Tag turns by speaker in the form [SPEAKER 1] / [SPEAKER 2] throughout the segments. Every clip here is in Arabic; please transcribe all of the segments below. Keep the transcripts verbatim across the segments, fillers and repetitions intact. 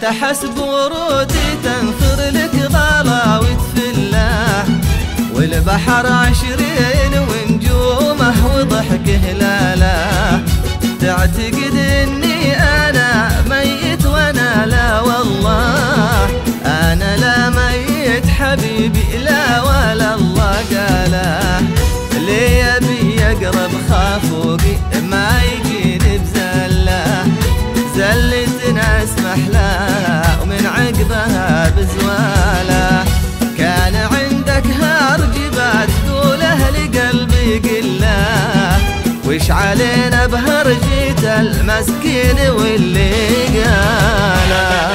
[SPEAKER 1] تحسب ورودي تنثر لك ضلا وتفله، والبحر عشرين ونجومه وضحكه لاله. تعتقد اني انا ميت وانا لا والله، انا لا ميت حبيبي لا ولا الله قاله. ليه يبي يقرب خافوقي ما يجيني بزله، زلتنا اسمح لها ومن عقبها بزواله. كان عندك هرجبات تقوله لقلبي قله، وش علينا بهرجة المسكين واللي قاله.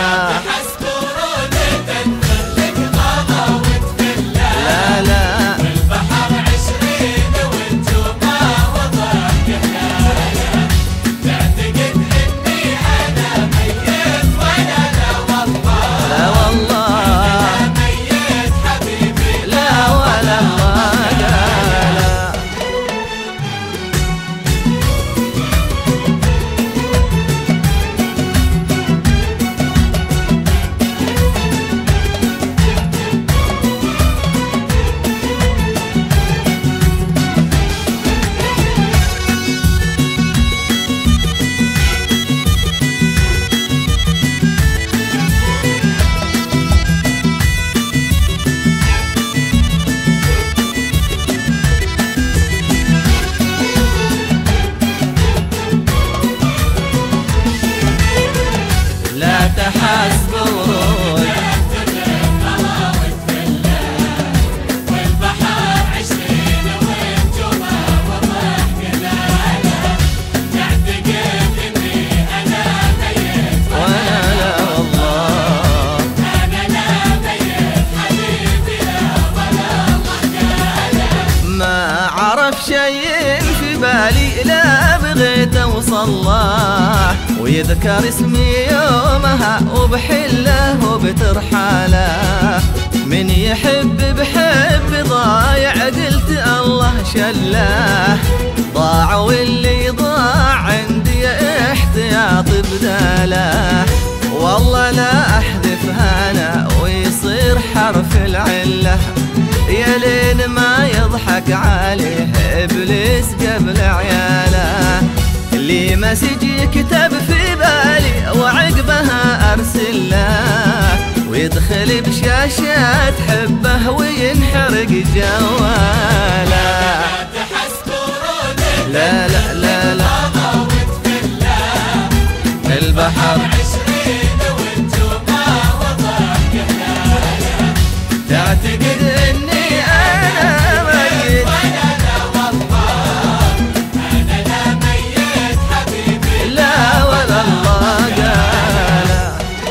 [SPEAKER 1] حسب ورود
[SPEAKER 2] والبحر عشرين ونجومه وضحك لاله. تعتقد اني انا ميت
[SPEAKER 1] وانا لا والله،
[SPEAKER 2] انا لا ميت حبيبي لا ولا الله قاله.
[SPEAKER 1] ما عرف شيء في بالي لا بغيت اوصل له، ويذكر اسمي يومها وبحله وبترحاله. من يحب بحب ضايع قلت الله شله، ضاع واللي ضاع عندي احتياط بداله. والله لا احذفها انا ويصير حرف العله، يا لين ما يضحك عليه ابليس قبل عياله. اللي مسجي كتب في بالي وعقبها ارسل له، ويدخل بشاشات حبه وينحرق جواله. لا لا لا لا البحر
[SPEAKER 2] عشرين ونجومه وضحك لاله.
[SPEAKER 1] تعتقد اني انا ميت
[SPEAKER 2] وانا لا والله، انا لا ميت حبيبي
[SPEAKER 1] لا ولا الله قاله.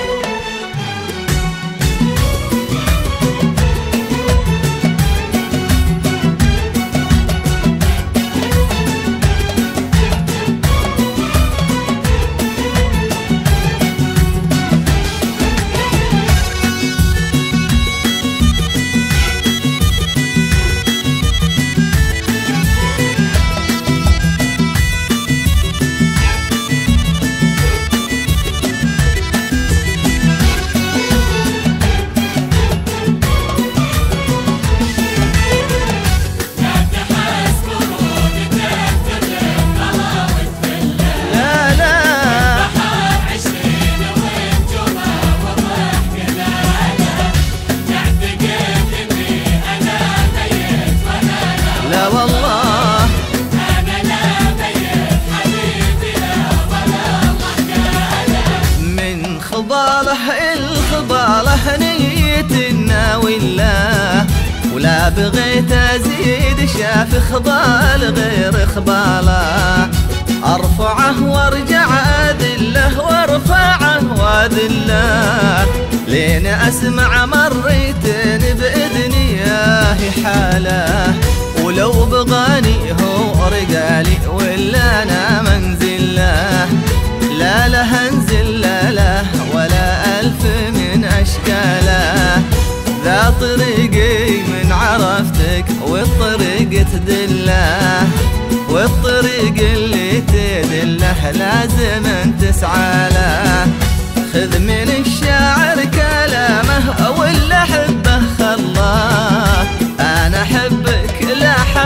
[SPEAKER 1] لا والله
[SPEAKER 2] انا لا ميت حبيبي لا ولا الله قاله.
[SPEAKER 1] من خباله الخباله نيتنا ولا، ولا بغيت ازيد شاف خبال غير خباله. ارفعه وارجع اذله وارفعه واذله، لين اسمع مريتين باذني ياه حاله. ولو بغاني هو رجالي ولا انا منزل له، لا له انزل لا له ولا الف من اشكاله. ذا طريقي من عرفتك والطريق تدله، والطريق اللي تدله لازم تسعى له. خذ من الشارع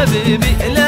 [SPEAKER 1] حبيبي